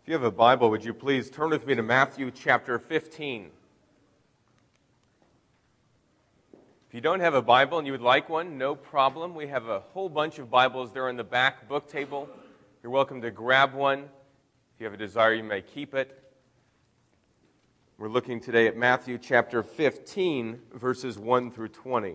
you have a Bible, would you please turn with me to Matthew chapter 15. If you don't have a Bible and you would like one, no problem. We have a whole bunch of Bibles there in the back book table. You're welcome to grab one. If you have a desire, you may keep it. We're looking today at Matthew chapter 15, verses 1 through 20.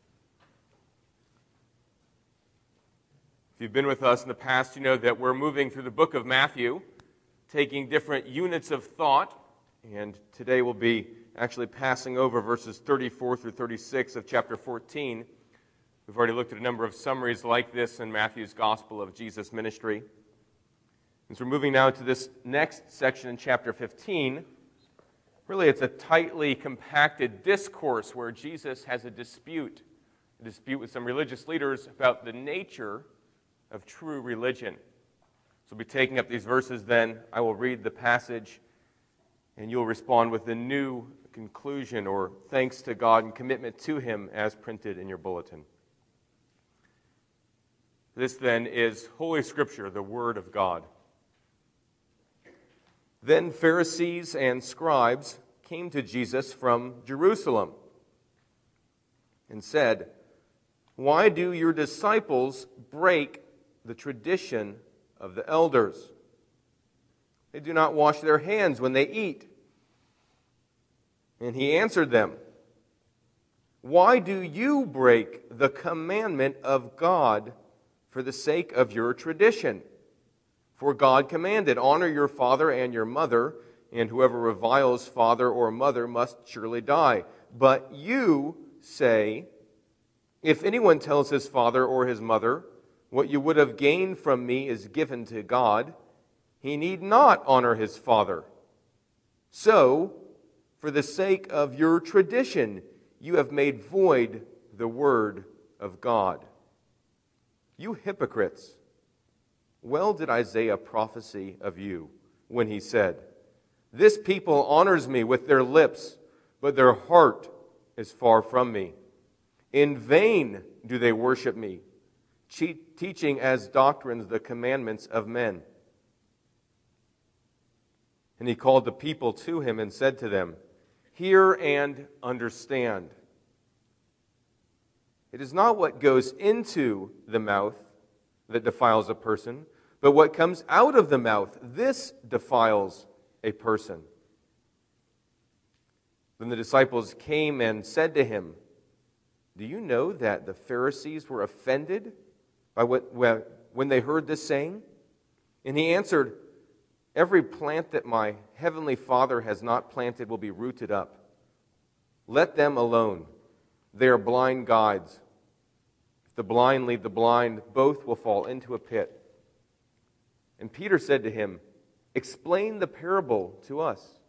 If you've been with us in the past, you know that we're moving through the book of Matthew, taking different units of thought, and today we'll be actually passing over verses 34 through 36 of chapter 14. We've already looked at a number of summaries like this in Matthew's Gospel of Jesus' ministry. And so we're moving now to this next section in chapter 15. Really, it's a tightly compacted discourse where Jesus has a dispute with some religious leaders about the nature of true religion. So we'll be taking up these verses then. I will read the passage, and you'll respond with the new conclusion or thanks to God and commitment to Him as printed in your bulletin. This then is Holy Scripture, the Word of God. Then Pharisees and scribes came to Jesus from Jerusalem and said, "Why do your disciples break the tradition of the elders? They do not wash their hands when they eat." And he answered them, "Why do you break the commandment of God for the sake of your tradition? For God commanded, 'Honor your father and your mother,' and whoever reviles father or mother must surely die. But you say, 'If anyone tells his father or his mother, what you would have gained from me is given to God,' he need not honor his father. So, for the sake of your tradition, you have made void the word of God. You hypocrites! Well did Isaiah prophesy of you when he said, 'This people honors me with their lips, but their heart is far from me. In vain do they worship me, teaching as doctrines the commandments of men.' And he called the people to him and said to them, 'Hear and understand. It is not what goes into the mouth that defiles a person, but what comes out of the mouth, this defiles a person.' Then the disciples came and said to him, 'Do you know that the Pharisees were offended by when they heard this saying?' And he answered, 'Every plant that my heavenly Father has not planted will be rooted up. Let them alone. They are blind guides. If the blind lead the blind, both will fall into a pit.' And Peter said to him, 'Explain the parable to us.'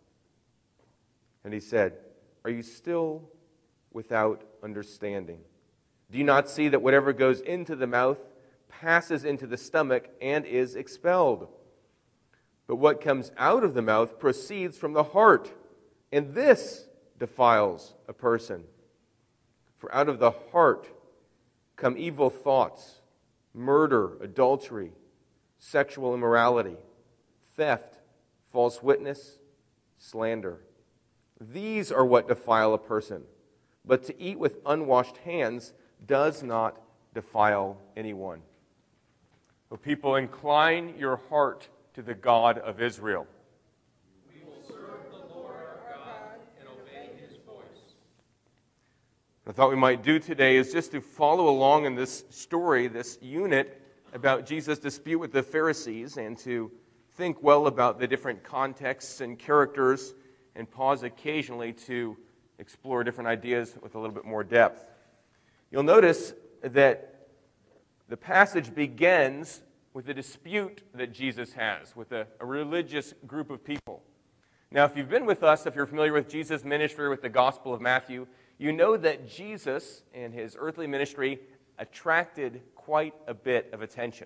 And he said, 'Are you still without understanding? Do you not see that whatever goes into the mouth passes into the stomach and is expelled? But what comes out of the mouth proceeds from the heart, and this defiles a person. For out of the heart come evil thoughts, murder, adultery, sexual immorality, theft, false witness, slander. These are what defile a person. But to eat with unwashed hands does not defile anyone.' O people, incline your heart to the God of Israel. We will serve the Lord our God and obey His voice." What I thought we might do today is just to follow along in this story, this unit about Jesus' dispute with the Pharisees, and to think well about the different contexts and characters, and pause occasionally to explore different ideas with a little bit more depth. You'll notice that the passage begins with a dispute that Jesus has with a religious group of people. Now, if you've been with us, if you're familiar with Jesus' ministry with the Gospel of Matthew, you know that Jesus and his earthly ministry attracted quite a bit of attention.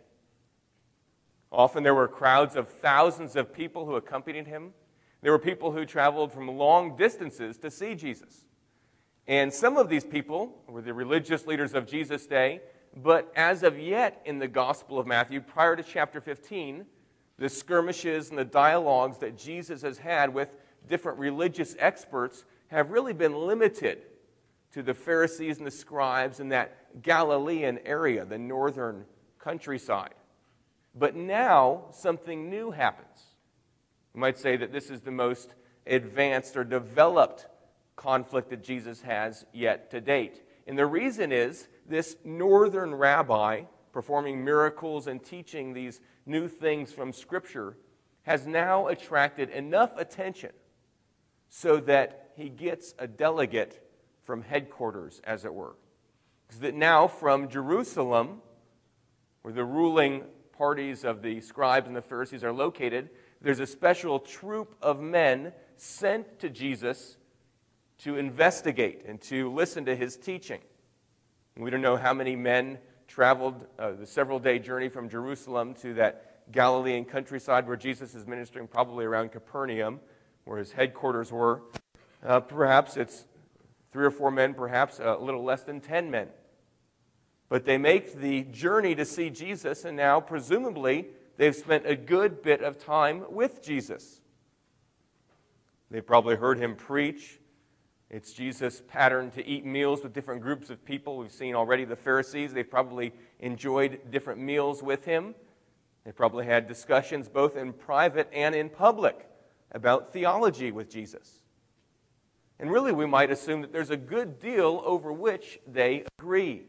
Often there were crowds of thousands of people who accompanied him. There were people who traveled from long distances to see Jesus. And some of these people were the religious leaders of Jesus' day, but as of yet in the Gospel of Matthew, prior to chapter 15, The skirmishes and the dialogues that Jesus has had with different religious experts have really been limited to the Pharisees and the scribes in that Galilean area, the northern countryside. But now something new happens. You might say that this is the most advanced or developed conflict that Jesus has yet to date. And the reason is this northern rabbi performing miracles and teaching these new things from Scripture has now attracted enough attention so that he gets a delegate from headquarters, as it were. Because that now from Jerusalem, where the ruling parties of the scribes and the Pharisees are located, there's a special troop of men sent to Jesus to investigate and to listen to his teaching. We don't know how many men traveled the several-day journey from Jerusalem to that Galilean countryside where Jesus is ministering, probably around Capernaum, where his headquarters were. Perhaps it's 3 or 4 men, perhaps a little less than 10 men. But they make the journey to see Jesus, and now, presumably, they've spent a good bit of time with Jesus. They've probably heard him preach. It's Jesus' pattern to eat meals with different groups of people. We've seen already the Pharisees. They've probably enjoyed different meals with him. They've probably had discussions both in private and in public about theology with Jesus. And really, we might assume that there's a good deal over which they agree.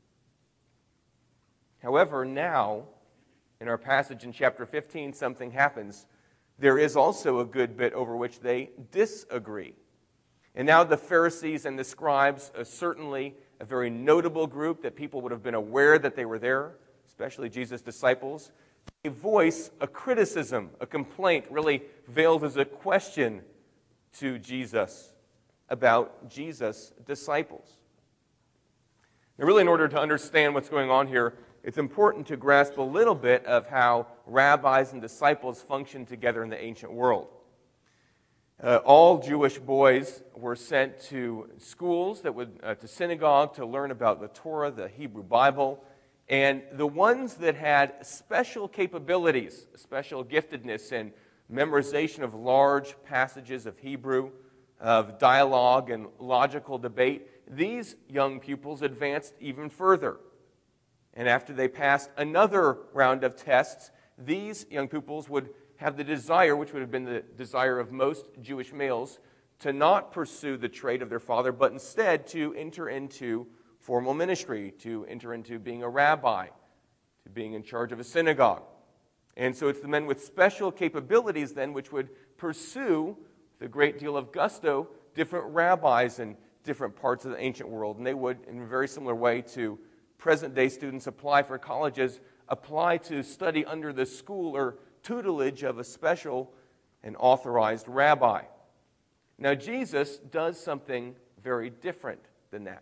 However, now, in our passage in chapter 15, something happens. There is also a good bit over which they disagree. And now the Pharisees and the scribes are certainly a very notable group that people would have been aware that they were there, especially Jesus' disciples. They voice a criticism, a complaint, really veiled as a question to Jesus about Jesus' disciples. Now, really, in order to understand what's going on here, it's important to grasp a little bit of how rabbis and disciples functioned together in the ancient world. All Jewish boys were sent to schools to synagogue to learn about the Torah, the Hebrew Bible, and the ones that had special capabilities, special giftedness in memorization of large passages of Hebrew, of dialogue and logical debate, these young pupils advanced even further. And after they passed another round of tests, these young pupils would have the desire, which would have been the desire of most Jewish males, to not pursue the trade of their father, but instead to enter into formal ministry, to enter into being a rabbi, to being in charge of a synagogue. And so it's the men with special capabilities then which would pursue, with a great deal of gusto, different rabbis in different parts of the ancient world. And they would, in a very similar way to present-day students apply for colleges, apply to study under the school or tutelage of a special and authorized rabbi. Now, Jesus does something very different than that.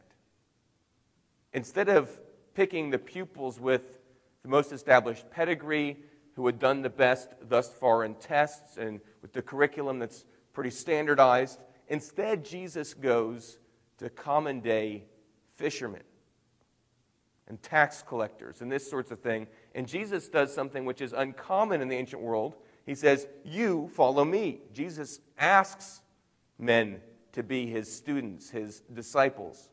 Instead of picking the pupils with the most established pedigree, who had done the best thus far in tests and with the curriculum that's pretty standardized, instead Jesus goes to common-day fishermen and tax collectors and this sorts of thing. And Jesus does something which is uncommon in the ancient world. He says, "You follow me." Jesus asks men to be his students, his disciples.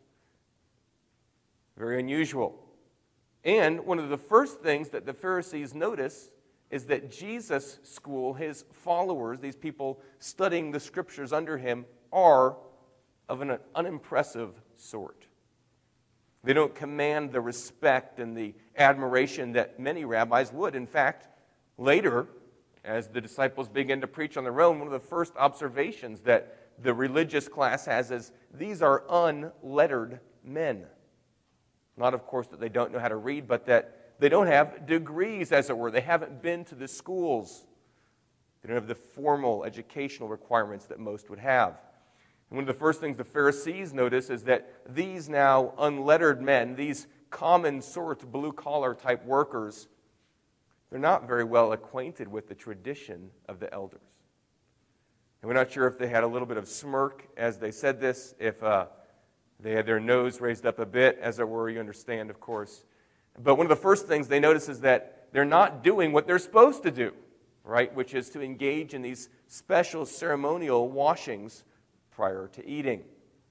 Very unusual. And one of the first things that the Pharisees notice is that Jesus' school, his followers, these people studying the Scriptures under him, are of an unimpressive sort. They don't command the respect and the admiration that many rabbis would. In fact, later, as the disciples begin to preach on their own, one of the first observations that the religious class has is, these are unlettered men. Not, of course, that they don't know how to read, but that they don't have degrees, as it were. They haven't been to the schools. They don't have the formal educational requirements that most would have. And one of the first things the Pharisees notice is that these now unlettered men, these common sort, blue-collar type workers, they're not very well acquainted with the tradition of the elders. And we're not sure if they had a little bit of smirk as they said this, if they had their nose raised up a bit, as it were, you understand, of course. But one of the first things they notice is that they're not doing what they're supposed to do. right, which is to engage in these special ceremonial washings prior to eating.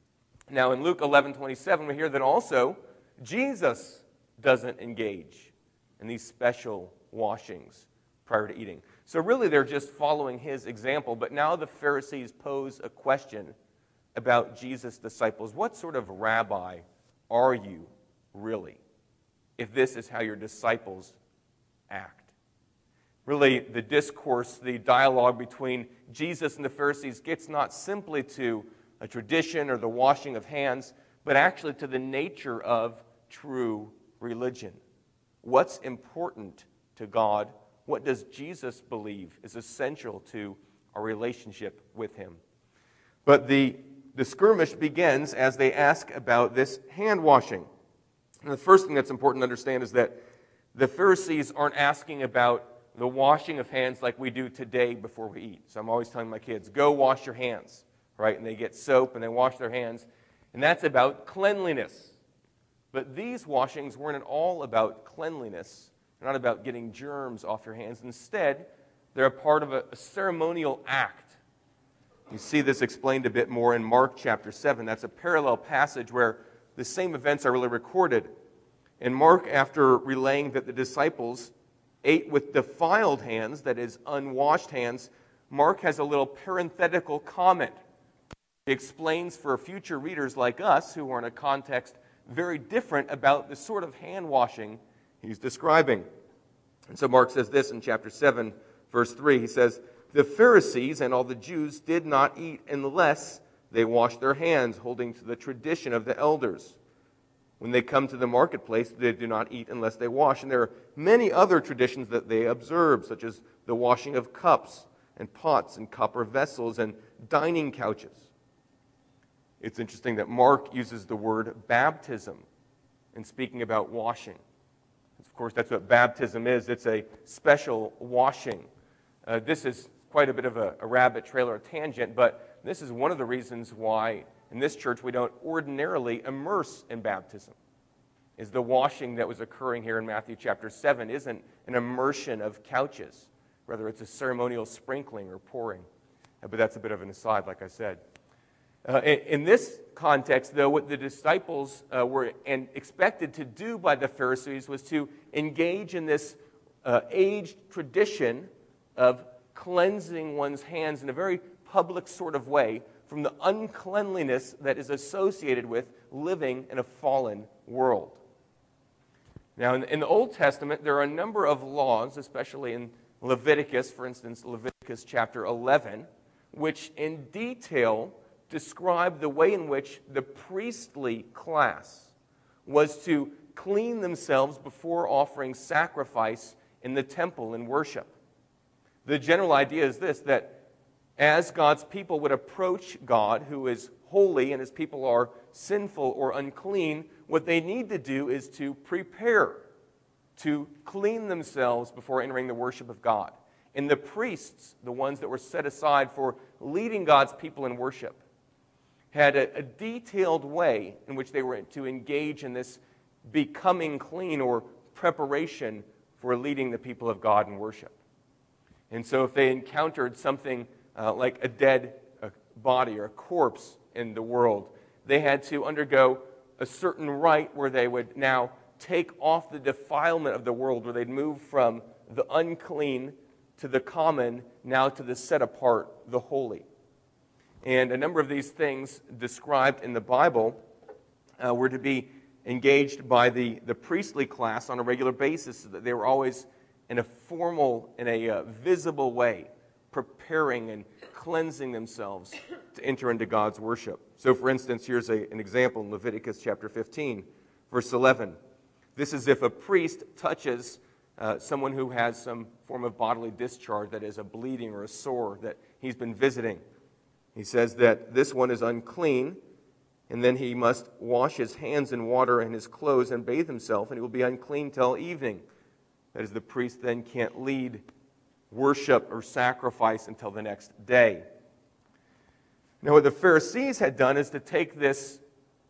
Now, in Luke 11:27, we hear that also Jesus doesn't engage in these special washings prior to eating. So really, they're just following his example. But now the Pharisees pose a question about Jesus' disciples. What sort of rabbi are you really, if this is how your disciples act? Really, the discourse, the dialogue between Jesus and the Pharisees gets not simply to a tradition or the washing of hands, but actually to the nature of true religion. What's important to God? What does Jesus believe is essential to our relationship with him? But the skirmish begins as they ask about this hand washing. And the first thing that's important to understand is that the Pharisees aren't asking about the washing of hands like we do today before we eat. So I'm always telling my kids, go wash your hands, right? And they get soap and they wash their hands. And that's about cleanliness. But these washings weren't at all about cleanliness. They're not about getting germs off your hands. Instead, they're a part of a ceremonial act. You see this explained a bit more in Mark chapter 7. That's a parallel passage where the same events are really recorded. In Mark, after relaying that the disciples ate with defiled hands, that is, unwashed hands, Mark has a little parenthetical comment. He explains for future readers like us, who are in a context very different, about the sort of hand washing he's describing. And so Mark says this in chapter 7, verse 3. He says, "The Pharisees and all the Jews did not eat unless they washed their hands, holding to the tradition of the elders. When they come to the marketplace, they do not eat unless they wash." And there are many other traditions that they observe, such as the washing of cups and pots and copper vessels and dining couches. It's interesting that Mark uses the word baptism in speaking about washing. Of course, that's what baptism is. It's a special washing. This is quite a bit of a rabbit trail or a tangent, but this is one of the reasons why in this church we don't ordinarily immerse in baptism. Is the washing that was occurring here in Matthew chapter 7 isn't an immersion of couches. Rather, it's a ceremonial sprinkling or pouring. But that's a bit of an aside, like I said. In this context, though, what the disciples were expected to do by the Pharisees was to engage in this aged tradition of cleansing one's hands in a very public sort of way from the uncleanliness that is associated with living in a fallen world. Now, in the Old Testament, there are a number of laws, especially in Leviticus, for instance, Leviticus chapter 11, which in detail describe the way in which the priestly class was to clean themselves before offering sacrifice in the temple in worship. The general idea is this, that as God's people would approach God, who is holy, and his people are sinful or unclean, what they need to do is to prepare, to clean themselves before entering the worship of God. And the priests, the ones that were set aside for leading God's people in worship, had a detailed way in which they were to engage in this becoming clean or preparation for leading the people of God in worship. And so if they encountered something like a dead body or a corpse in the world, they had to undergo a certain rite where they would now take off the defilement of the world, where they'd move from the unclean to the common, now to the set apart, the holy. And a number of these things described in the Bible were to be engaged by the priestly class on a regular basis, so that they were always in a formal, in a visible way, preparing and cleansing themselves to enter into God's worship. So, for instance, here's an example in Leviticus chapter 15, verse 11. This is if a priest touches someone who has some form of bodily discharge, that is a bleeding or a sore that he's been visiting. He says that this one is unclean, and then he must wash his hands in water and his clothes and bathe himself, and he will be unclean till evening. That is, the priest then can't lead worship or sacrifice until the next day. Now, what the Pharisees had done is to take this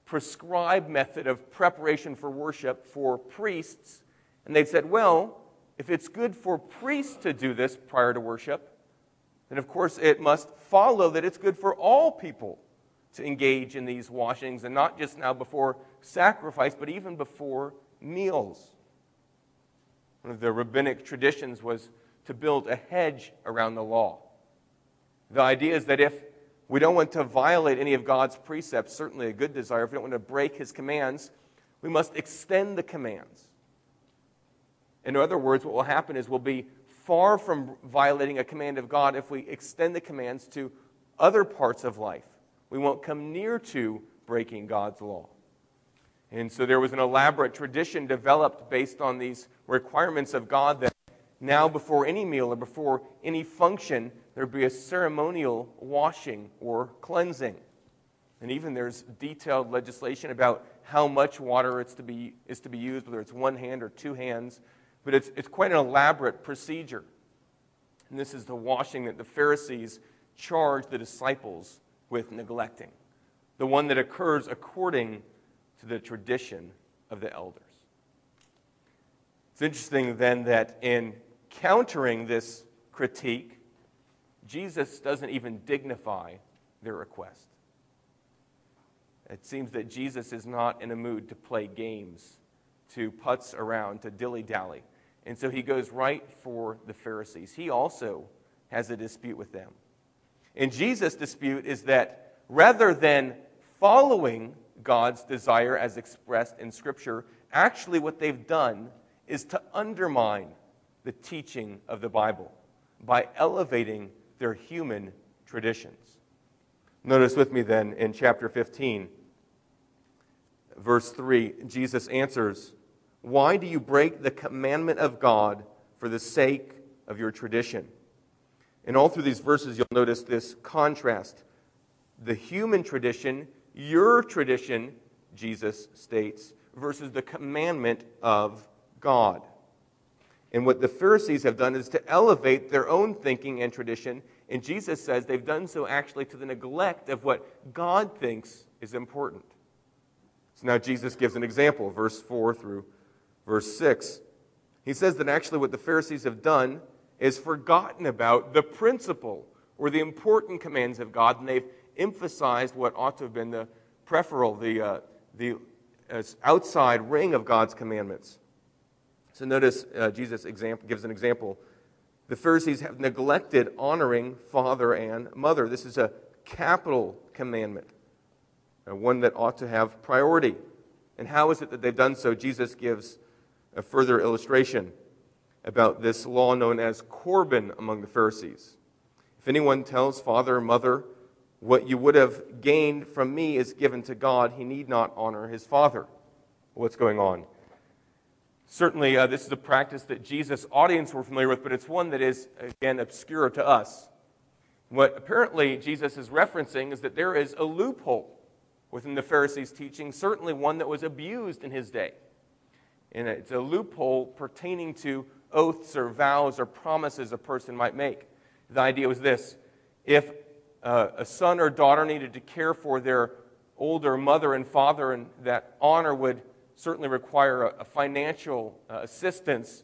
prescribed method of preparation for worship for priests, and they said, well, if it's good for priests to do this prior to worship, then of course it must follow that it's good for all people to engage in these washings, and not just now before sacrifice, but even before meals. One of the rabbinic traditions was to build a hedge around the law. The idea is that if we don't want to violate any of God's precepts, certainly a good desire, if we don't want to break His commands, we must extend the commands. In other words, what will happen is we'll be far from violating a command of God if we extend the commands to other parts of life. We won't come near to breaking God's law. And so there was an elaborate tradition developed based on these requirements of God that now before any meal or before any function, there would be a ceremonial washing or cleansing. And even there's detailed legislation about how much water is to be used, whether it's one hand or two hands. But it's quite an elaborate procedure. And this is the washing that the Pharisees charged the disciples with neglecting, the one that occurs according to the tradition of the elders. It's interesting then that in countering this critique, Jesus doesn't even dignify their request. It seems that Jesus is not in a mood to play games, to putz around, to dilly-dally. And so he goes right for the Pharisees. He also has a dispute with them. And Jesus' dispute is that rather than following God's desire as expressed in Scripture, actually what they've done is to undermine the teaching of the Bible by elevating their human traditions. Notice with me then in chapter 15, verse 3, Jesus answers, "Why do you break the commandment of God for the sake of your tradition?" And all through these verses, you'll notice this contrast. The human tradition, your tradition, Jesus states, versus the commandment of God. And what the Pharisees have done is to elevate their own thinking and tradition. And Jesus says they've done so actually to the neglect of what God thinks is important. So now Jesus gives an example, verse 4 through verse 6. He says that actually what the Pharisees have done is forgotten about the principle or the important commands of God, and they've emphasized what ought to have been the peripheral, the outside ring of God's commandments. So notice Jesus gives an example. The Pharisees have neglected honoring father and mother. This is a capital commandment, one that ought to have priority. And how is it that they've done so? Jesus gives a further illustration about this law known as Corban among the Pharisees. If anyone tells father or mother, "What you would have gained from me is given to God," he need not honor his father. What's going on? Certainly, this is a practice that Jesus' audience were familiar with, but it's one that is, again, obscure to us. What apparently Jesus is referencing is that there is a loophole within the Pharisees' teaching, certainly one that was abused in his day. And it's a loophole pertaining to oaths or vows or promises a person might make. The idea was this: if a son or daughter needed to care for their older mother and father, and that honor would certainly require a financial assistance,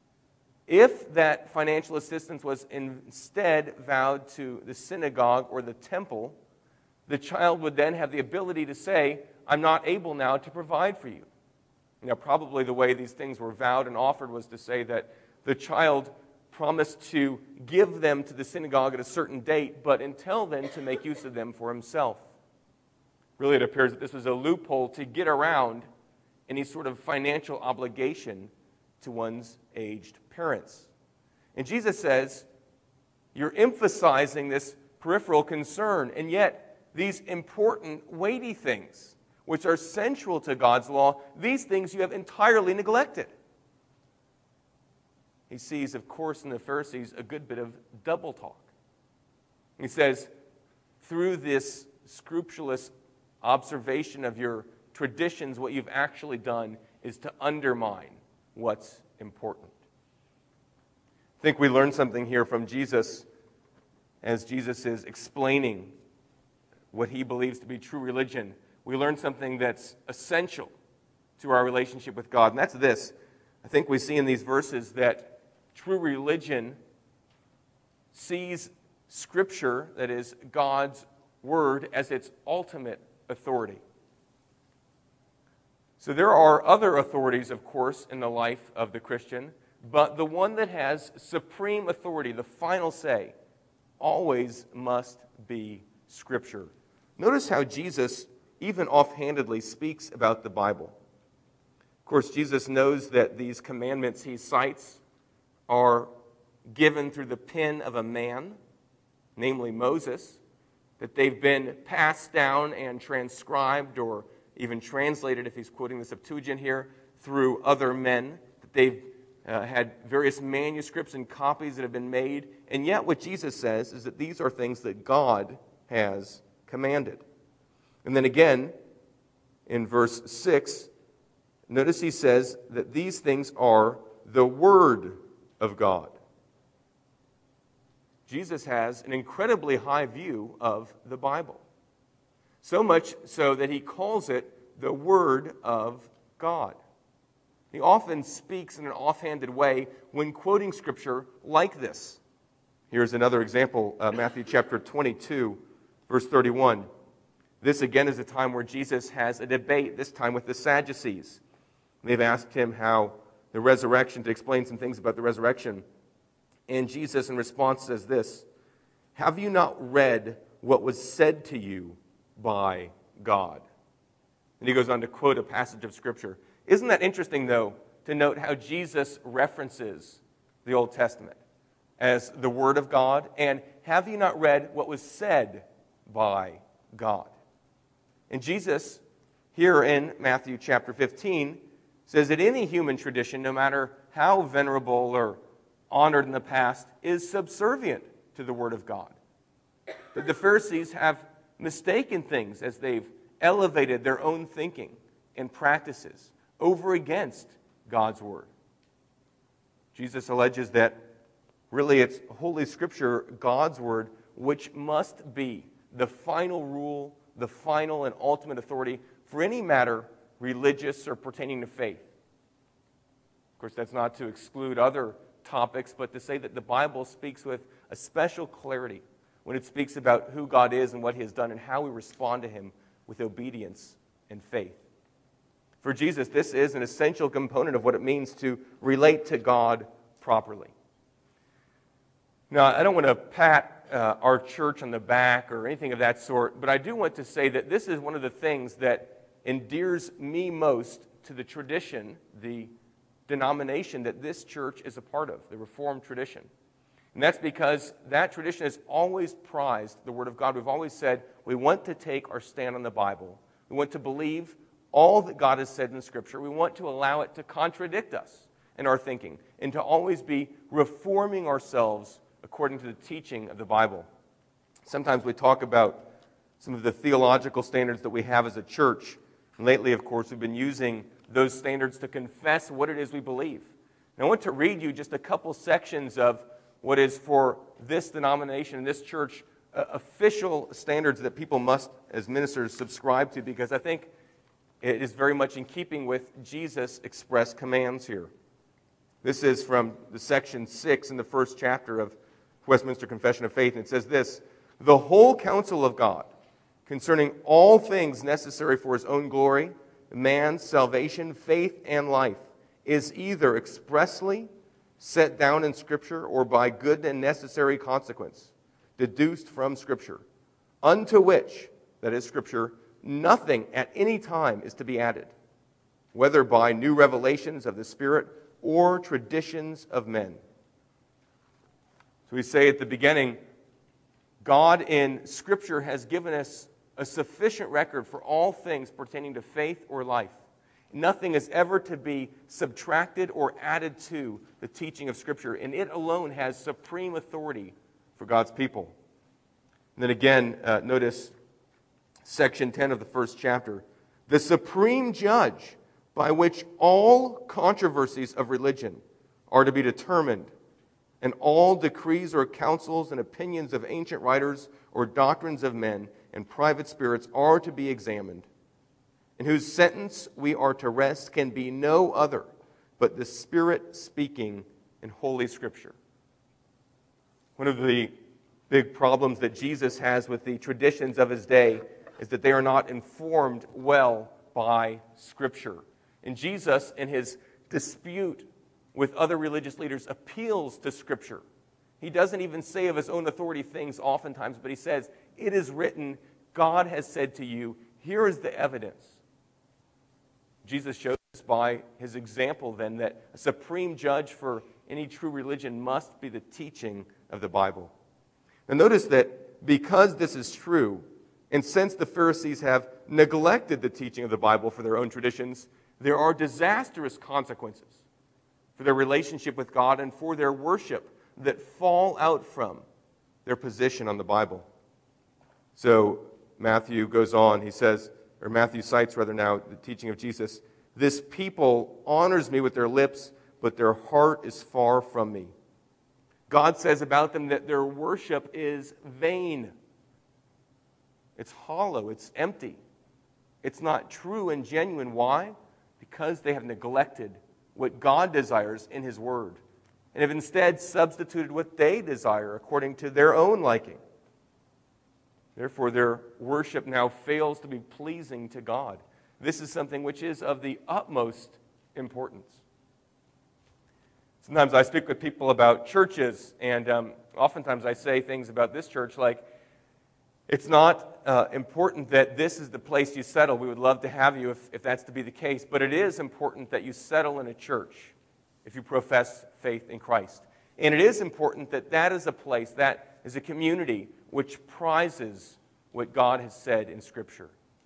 if that financial assistance was instead vowed to the synagogue or the temple, the child would then have the ability to say, "I'm not able now to provide for you." Now, probably the way these things were vowed and offered was to say that the child promised to give them to the synagogue at a certain date, but until then to make use of them for himself. Really, it appears that this was a loophole to get around any sort of financial obligation to one's aged parents. And Jesus says, you're emphasizing this peripheral concern, and yet these important, weighty things, which are central to God's law, these things you have entirely neglected. He sees, of course, in the Pharisees a good bit of double talk. He says, through this scrupulous observation of your traditions, what you've actually done is to undermine what's important. I think we learn something here from Jesus as Jesus is explaining what he believes to be true religion. We learn something that's essential to our relationship with God, and that's this. I think we see in these verses that true religion sees Scripture, that is, God's Word, as its ultimate authority. So there are other authorities, of course, in the life of the Christian, but the one that has supreme authority, the final say, always must be Scripture. Notice how Jesus, even offhandedly, speaks about the Bible. Of course, Jesus knows that these commandments he cites are given through the pen of a man, namely Moses, that they've been passed down and transcribed or even translated, if he's quoting the Septuagint here, through other men, that they've had various manuscripts and copies that have been made. And yet what Jesus says is that these are things that God has commanded. And then again, in verse 6, notice he says that these things are the Word of God. Jesus has an incredibly high view of the Bible. So much so that he calls it the Word of God. He often speaks in an offhanded way when quoting Scripture like this. Here's another example, Matthew chapter 22, verse 31. This again is a time where Jesus has a debate, this time with the Sadducees. They've asked him how the resurrection, to explain some things about the resurrection. And Jesus in response says this, "Have you not read what was said to you by God?" And he goes on to quote a passage of Scripture. Isn't that interesting, though, to note how Jesus references the Old Testament as the Word of God? And have you not read what was said by God? And Jesus, here in Matthew chapter 15, says that any human tradition, no matter how venerable or honored in the past, is subservient to the Word of God. That the Pharisees have mistaken things as they've elevated their own thinking and practices over against God's Word. Jesus alleges that really it's Holy Scripture, God's Word, which must be the final rule, the final and ultimate authority for any matter religious or pertaining to faith. Of course, that's not to exclude other topics, but to say that the Bible speaks with a special clarity when it speaks about who God is and what He has done and how we respond to Him with obedience and faith. For Jesus, this is an essential component of what it means to relate to God properly. Now, I don't want to pat our church on the back or anything of that sort, but I do want to say that this is one of the things that endears me most to the tradition, the denomination that this church is a part of, the Reformed tradition. And that's because that tradition has always prized the Word of God. We've always said we want to take our stand on the Bible. We want to believe all that God has said in Scripture. We want to allow it to contradict us in our thinking and to always be reforming ourselves according to the teaching of the Bible. Sometimes we talk about some of the theological standards that we have as a church. And lately, of course, we've been using those standards to confess what it is we believe. And I want to read you just a couple sections of what is for this denomination and this church official standards that people must, as ministers, subscribe to, because I think it is very much in keeping with Jesus' express commands here. This is from the section 6 in the first chapter of Westminster Confession of Faith, and it says this: "The whole counsel of God concerning all things necessary for His own glory, man's salvation, faith, and life, is either expressly set down in Scripture or by good and necessary consequence, deduced from Scripture, unto which," that is Scripture, "nothing at any time is to be added, whether by new revelations of the Spirit or traditions of men." So we say at the beginning, God in Scripture has given us a sufficient record for all things pertaining to faith or life. Nothing is ever to be subtracted or added to the teaching of Scripture, and it alone has supreme authority for God's people. And then again, notice section 10 of the first chapter. "The supreme judge by which all controversies of religion are to be determined, and all decrees or counsels and opinions of ancient writers or doctrines of men and private spirits are to be examined, in whose sentence we are to rest, can be no other but the Spirit speaking in Holy Scripture. One of the big problems that Jesus has with the traditions of his day is that they are not informed well by Scripture. And Jesus, in his dispute with other religious leaders, appeals to Scripture. He doesn't even say of his own authority things oftentimes, but he says, "It is written, God has said to you, here is the evidence." Jesus shows us by his example then that a supreme judge for any true religion must be the teaching of the Bible. Now notice that because this is true, and since the Pharisees have neglected the teaching of the Bible for their own traditions, there are disastrous consequences for their relationship with God and for their worship that fall out from their position on the Bible. So Matthew goes on, he says, or Matthew cites rather now the teaching of Jesus, "This people honors me with their lips, but their heart is far from me." God says about them that their worship is vain. It's hollow, it's empty. It's not true and genuine. Why? Because they have neglected what God desires in His Word and have instead substituted what they desire according to their own liking. Therefore, their worship now fails to be pleasing to God. This is something which is of the utmost importance. Sometimes I speak with people about churches, and oftentimes I say things about this church like, it's not important that this is the place you settle. We would love to have you if that's to be the case, but it is important that you settle in a church if you profess faith in Christ. And it is important that that is a place, that is a community which prizes what God has said in Scripture.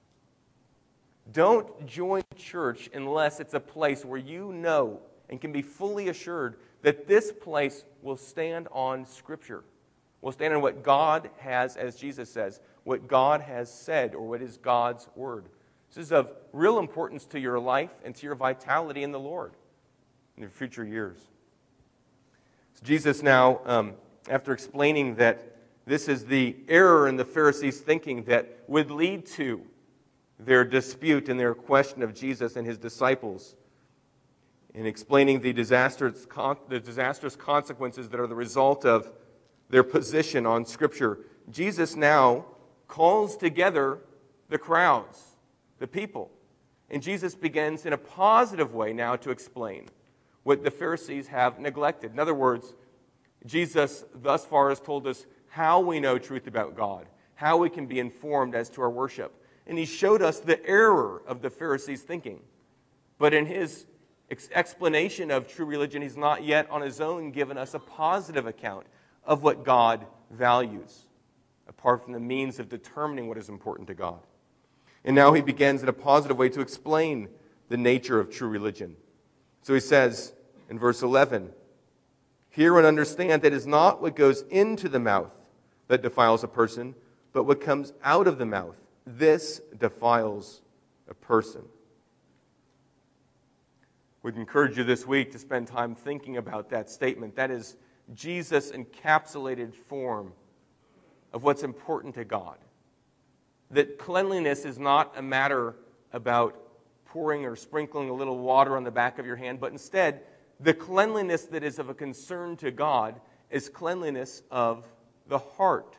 Don't join church unless it's a place where you know and can be fully assured that this place will stand on Scripture, will stand on what God has, as Jesus says, what God has said, or what is God's Word. This is of real importance to your life and to your vitality in the Lord in your future years. So Jesus now, after explaining that this is the error in the Pharisees' thinking that would lead to their dispute and their question of Jesus and His disciples, in explaining the disastrous consequences that are the result of their position on Scripture, Jesus now calls together the crowds, the people. And Jesus begins in a positive way now to explain what the Pharisees have neglected. In other words, Jesus thus far has told us how we know truth about God, how we can be informed as to our worship. And He showed us the error of the Pharisees' thinking. But in His explanation of true religion, He's not yet on His own given us a positive account of what God values, apart from the means of determining what is important to God. And now He begins in a positive way to explain the nature of true religion. So He says in verse 11, "Hear and understand that it is not what goes into the mouth that defiles a person, but what comes out of the mouth. This defiles a person." We'd encourage you this week to spend time thinking about that statement. That is Jesus' encapsulated form of what's important to God. That cleanliness is not a matter about pouring or sprinkling a little water on the back of your hand, but instead, the cleanliness that is of a concern to God is cleanliness of the heart.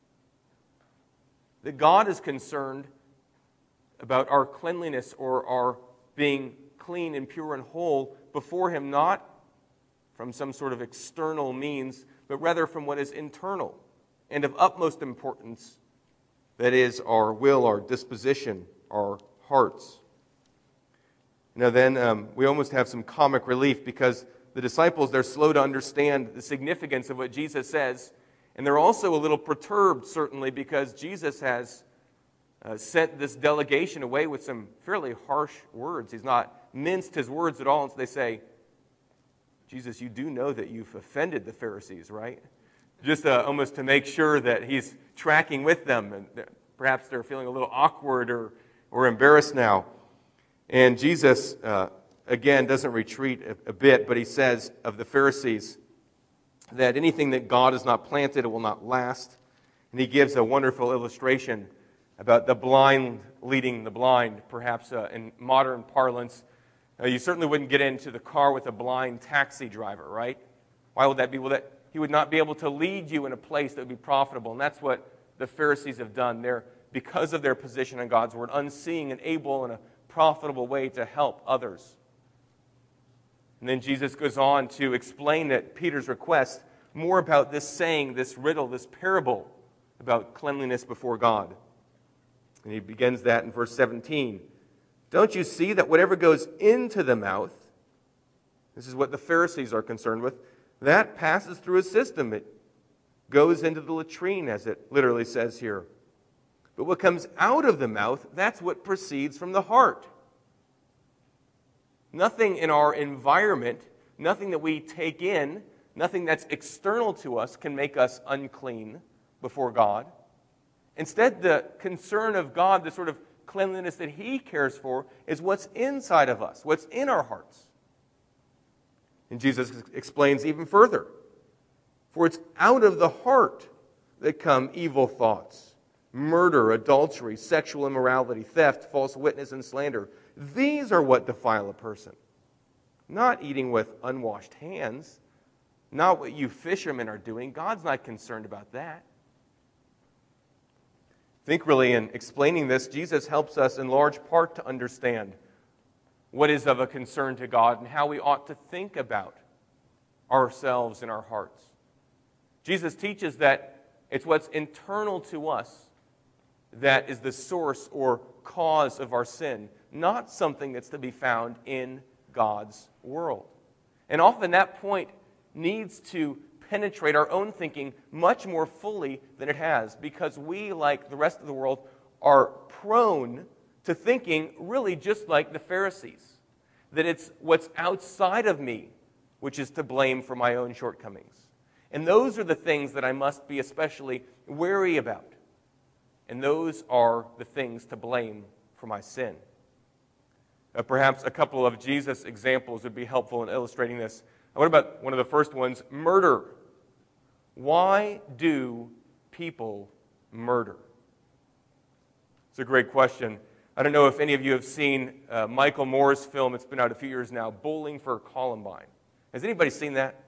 That God is concerned about our cleanliness or our being clean and pure and whole before Him, not from some sort of external means, but rather from what is internal and of utmost importance, that is our will, our disposition, our hearts. Now then, we almost have some comic relief because the disciples, they're slow to understand the significance of what Jesus says, and they're also a little perturbed, certainly, because Jesus has sent this delegation away with some fairly harsh words. He's not minced His words at all, and so they say, "Jesus, you do know that you've offended the Pharisees, right?" Just almost to make sure that He's tracking with them, and perhaps they're feeling a little awkward or embarrassed now. And Jesus, again, doesn't retreat a bit, but He says of the Pharisees that anything that God has not planted, it will not last. And He gives a wonderful illustration about the blind leading the blind, perhaps in modern parlance. You certainly wouldn't get into the car with a blind taxi driver, right? Why would that be? Well, that he would not be able to lead you in a place that would be profitable. And that's what the Pharisees have done. They're, because of their position in God's Word, unseeing and able in a profitable way to help others. And then Jesus goes on to explain at Peter's request more about this saying, this riddle, this parable about cleanliness before God. And he begins that in verse 17. Don't you see that whatever goes into the mouth, this is what the Pharisees are concerned with, that passes through a system. It goes into the latrine, as it literally says here. But what comes out of the mouth, that's what proceeds from the heart. Nothing in our environment, nothing that we take in, nothing that's external to us can make us unclean before God. Instead, the concern of God, the sort of cleanliness that He cares for, is what's inside of us, what's in our hearts. And Jesus explains even further. For it's out of the heart that come evil thoughts, murder, adultery, sexual immorality, theft, false witness, and slander. These are what defile a person. Not eating with unwashed hands, not what you fishermen are doing. God's not concerned about that. I think really in explaining this, Jesus helps us in large part to understand what is of a concern to God and how we ought to think about ourselves and our hearts. Jesus teaches that it's what's internal to us that is the source or cause of our sin, not something that's to be found in God's world. And often that point needs to penetrate our own thinking much more fully than it has, because we, like the rest of the world, are prone to thinking really just like the Pharisees, that it's what's outside of me which is to blame for my own shortcomings. And those are the things that I must be especially wary about. And those are the things to blame for my sin. Perhaps a couple of Jesus examples would be helpful in illustrating this. What about one of the first ones? Murder. Why do people murder? It's a great question. I don't know if any of you have seen Michael Moore's film. It's been out a few years now, Bowling for Columbine. Has anybody seen that?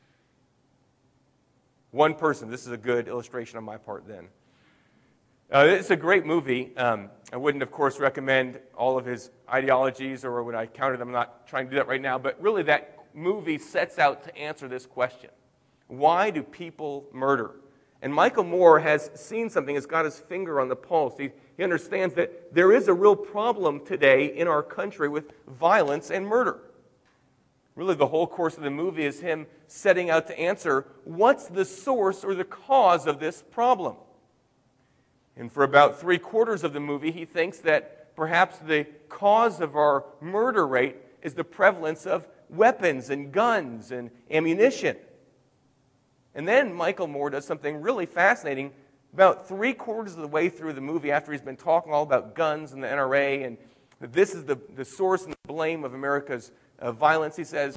One person. This is a good illustration on my part then. It's a great movie. I wouldn't, of course, recommend all of his ideologies or when I counter them. I'm not trying to do that right now. But really, that movie sets out to answer this question. Why do people murder? And Michael Moore has seen something, has got his finger on the pulse. He understands that there is a real problem today in our country with violence and murder. Really, the whole course of the movie is him setting out to answer what's the source or the cause of this problem. And for about 3/4 of the movie, he thinks that perhaps the cause of our murder rate is the prevalence of weapons and guns and ammunition. And then Michael Moore does something really fascinating. About 3/4 of the way through the movie, after he's been talking all about guns and the NRA and that this is the source and the blame of America's violence, he says,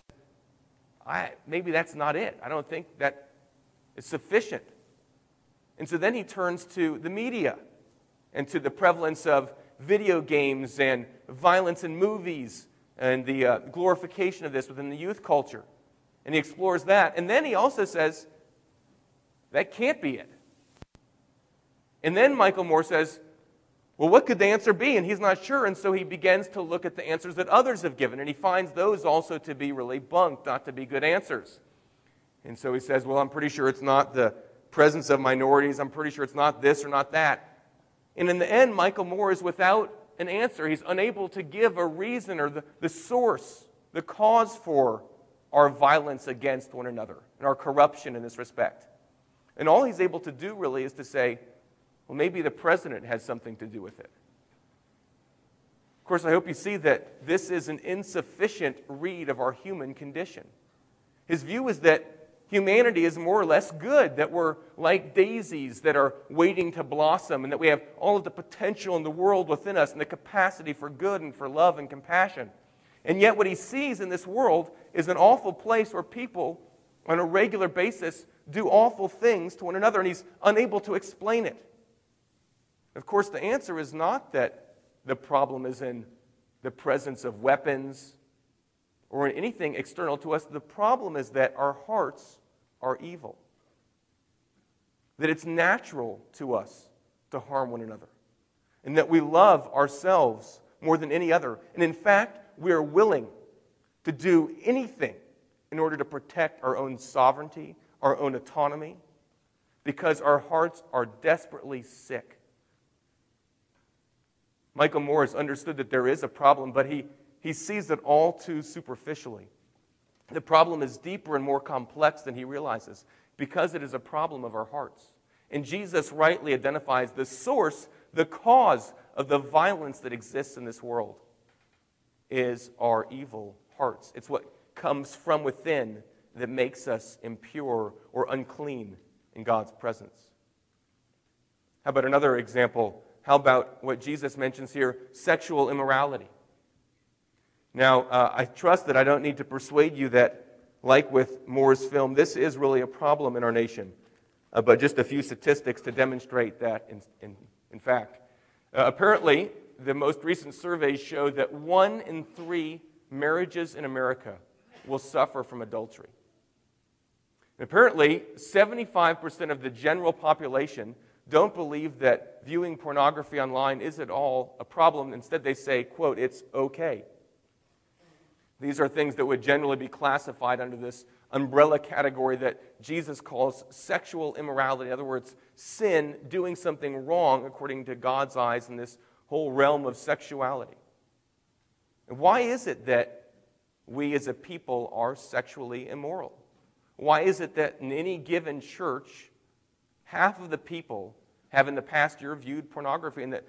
maybe that's not it. I don't think that is sufficient. And so then he turns to the media and to the prevalence of video games and violence in movies and the glorification of this within the youth culture. And he explores that. And then he also says, that can't be it. And then Michael Moore says, well, what could the answer be? And he's not sure, and so he begins to look at the answers that others have given, and he finds those also to be really bunk, not to be good answers. And so he says, well, I'm pretty sure it's not the presence of minorities. I'm pretty sure it's not this or not that. And in the end, Michael Moore is without an answer. He's unable to give a reason or the source, the cause for our violence against one another and our corruption in this respect. And all he's able to do really is to say, well, maybe the president has something to do with it. Of course, I hope you see that this is an insufficient read of our human condition. His view is that humanity is more or less good, that we're like daisies that are waiting to blossom, and that we have all of the potential in the world within us and the capacity for good and for love and compassion. And yet what he sees in this world is an awful place where people on a regular basis do awful things to one another, and he's unable to explain it. Of course, the answer is not that the problem is in the presence of weapons or in anything external to us. The problem is that our hearts are evil. That it's natural to us to harm one another. And that we love ourselves more than any other. And in fact, we are willing to do anything in order to protect our own sovereignty, our own autonomy, because our hearts are desperately sick. Michael Moore understood that there is a problem, but he sees it all too superficially. The problem is deeper and more complex than he realizes, because it is a problem of our hearts. And Jesus rightly identifies the source, the cause of the violence that exists in this world is our evil hearts. It's what comes from within that makes us impure or unclean in God's presence. How about another example? How about what Jesus mentions here, sexual immorality? Now, I trust that I don't need to persuade you that, like with Moore's film, this is really a problem in our nation. But just a few statistics to demonstrate that, in fact. Apparently, the most recent surveys show that 1 in 3 marriages in America will suffer from adultery. And apparently, 75% of the general population don't believe that viewing pornography online is at all a problem. Instead, they say, quote, it's okay. These are things that would generally be classified under this umbrella category that Jesus calls sexual immorality. In other words, sin, doing something wrong according to God's eyes in this whole realm of sexuality. And why is it that we as a people are sexually immoral? Why is it that in any given church, half of the people have in the past year viewed pornography, and that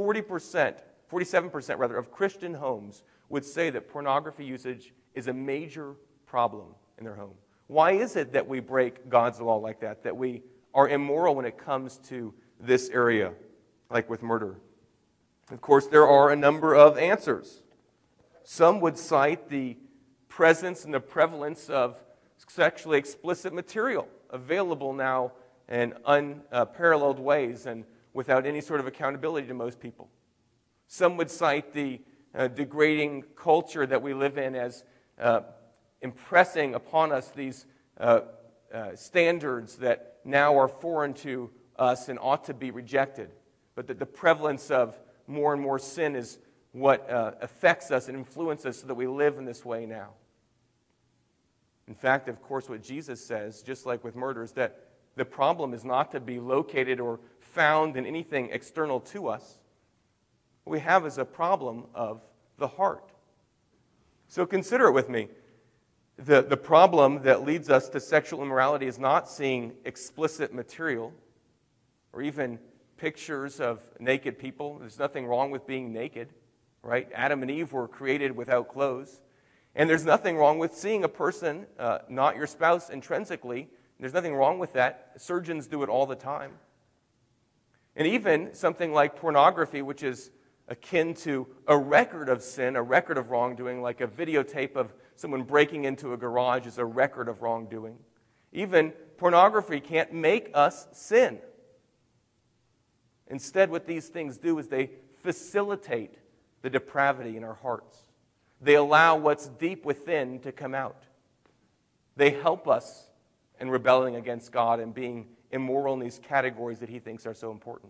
47% rather, of Christian homes would say that pornography usage is a major problem in their home? Why is it that we break God's law like that, that we are immoral when it comes to this area, like with murder? Of course, there are a number of answers. Some would cite the presence and the prevalence of sexually explicit material available now in unparalleled ways and without any sort of accountability to most people. Some would cite the degrading culture that we live in as impressing upon us these standards that now are foreign to us and ought to be rejected, but that the prevalence of more and more sin is what affects us and influences us so that we live in this way now. In fact, of course, what Jesus says, just like with murder, is that the problem is not to be located or found in anything external to us. What we have is a problem of the heart. So consider it with me. The problem that leads us to sexual immorality is not seeing explicit material or even pictures of naked people. There's nothing wrong with being naked, right? Adam and Eve were created without clothes. And there's nothing wrong with seeing a person, not your spouse, intrinsically. There's nothing wrong with that. Surgeons do it all the time. And even something like pornography, which is akin to a record of sin, a record of wrongdoing, like a videotape of someone breaking into a garage is a record of wrongdoing. Even pornography can't make us sin. Instead, what these things do is they facilitate the depravity in our hearts. They allow what's deep within to come out. They help us in rebelling against God and being immoral in these categories that He thinks are so important.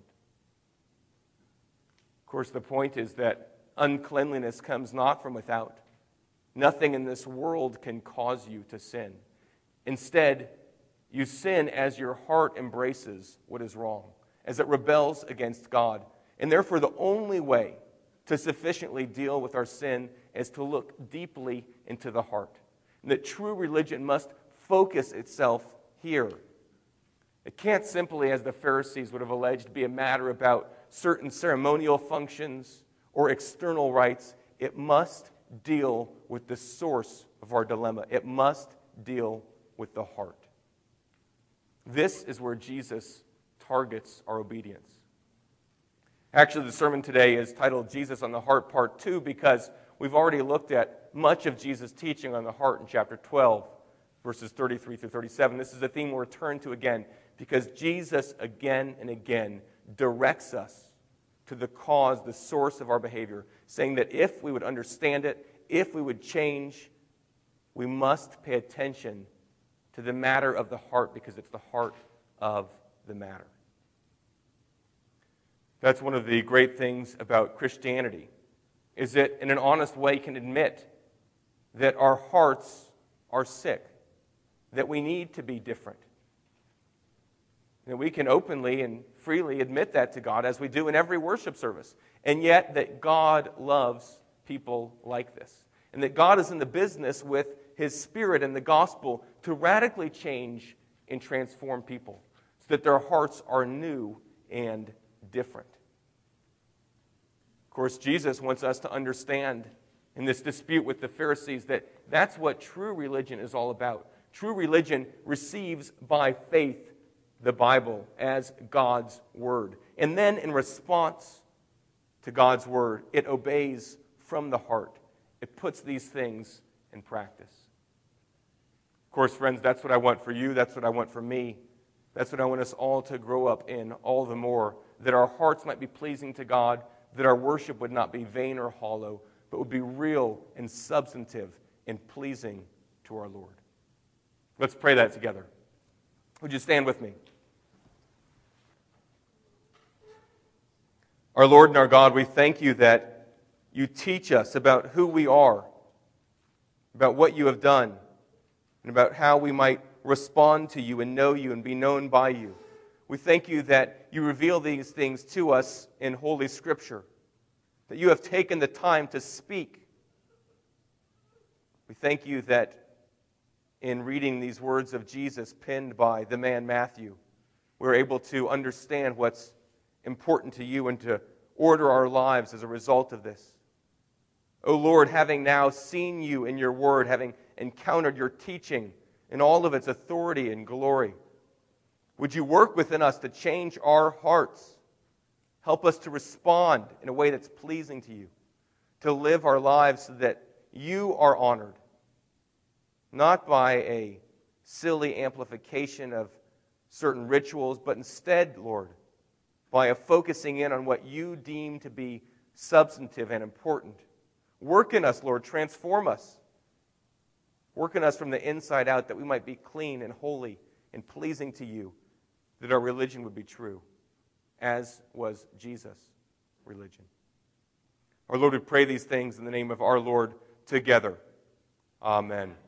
Of course, the point is that uncleanliness comes not from without. Nothing in this world can cause you to sin. Instead, you sin as your heart embraces what is wrong, as it rebels against God. And therefore, the only way to sufficiently deal with our sin is to look deeply into the heart. And that true religion must focus itself here. It can't simply, as the Pharisees would have alleged, be a matter about certain ceremonial functions or external rites. It must deal with the source of our dilemma. It must deal with the heart. This is where Jesus targets our obedience. Actually, the sermon today is titled Jesus on the Heart, Part 2, because we've already looked at much of Jesus' teaching on the heart in chapter 12, verses 33 through 37. This is a theme we'll return to again, because Jesus again and again directs us to the cause, the source of our behavior, saying that if we would understand it, if we would change, we must pay attention to the matter of the heart, because it's the heart of the matter. That's one of the great things about Christianity, is that in an honest way can admit that our hearts are sick, that we need to be different. That we can openly and freely admit that to God, as we do in every worship service, and yet that God loves people like this, and that God is in the business with His Spirit and the gospel to radically change and transform people so that their hearts are new and different. Of course, Jesus wants us to understand in this dispute with the Pharisees that that's what true religion is all about. True religion receives by faith the Bible as God's Word. And then in response to God's Word, it obeys from the heart. It puts these things in practice. Of course, friends, that's what I want for you. That's what I want for me. That's what I want us all to grow up in all the more, that our hearts might be pleasing to God, that our worship would not be vain or hollow, but would be real and substantive and pleasing to our Lord. Let's pray that together. Would you stand with me? Our Lord and our God, we thank you that you teach us about who we are, about what you have done, and about how we might respond to you and know you and be known by you. We thank you that you reveal these things to us in Holy Scripture, that you have taken the time to speak. We thank you that in reading these words of Jesus penned by the man Matthew, we're able to understand what's important to you and to order our lives as a result of this. O Lord, having now seen you in your word, having encountered your teaching in all of its authority and glory, would you work within us to change our hearts? Help us to respond in a way that's pleasing to you, to live our lives so that you are honored, not by a silly amplification of certain rituals, but instead, Lord, by a focusing in on what you deem to be substantive and important. Work in us, Lord. Transform us. Work in us from the inside out, that we might be clean and holy and pleasing to you, that our religion would be true, as was Jesus' religion. Our Lord, we pray these things in the name of our Lord together. Amen.